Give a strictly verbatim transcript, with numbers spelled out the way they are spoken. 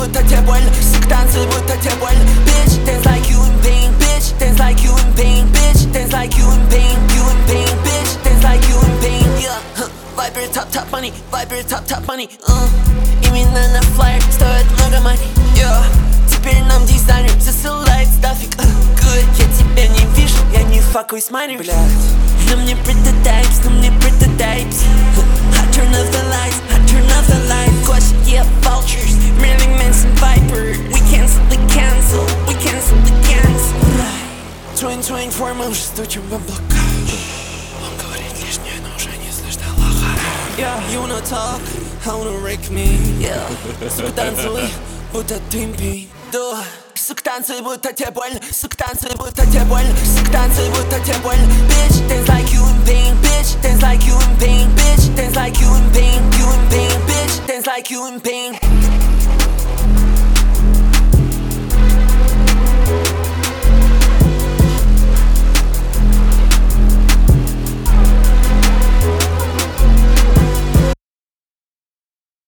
будто тебе больно. Сука, танцуй, будто тебе больно. Bitch, dance like you in pain. Bitch, dance like you in pain. Bitch, dance like you in pain. You in pain. Bitch, dance like you in pain. Yeah, huh. Viper, top, top money. Viper, top, top money. uh. Именно на флайер стоит много money. Yeah. Теперь нам дизайнер засылает стафик. uh. Good, я тебя не вижу, я не факуй с майнер. Блядь. Но мне prototypes, но мне prototypes. I turn off the lights, I turn off the lights. Cause yeah, vultures, Marilyn Manson, Viper. We cancel, we cancel, we cancel, we cancel. двадцать двадцать четыре мы уже стучим в облака. Он говорит лишнее, но уже не слышно лоха. Yeah, you wanna talk, I wanna wreck me. Yeah, сука, танцуй, будто ты пей. Да. Сука, танцуй, будто тебе больно. Сука, танцуй, будто тебе больно. Сука, танцуй, будто тебе больно. Bitch, dance like you in pain. Bitch, dance like you in pain. Bitch, dance like you in pain. You in pain. Bitch, dance like you in pain.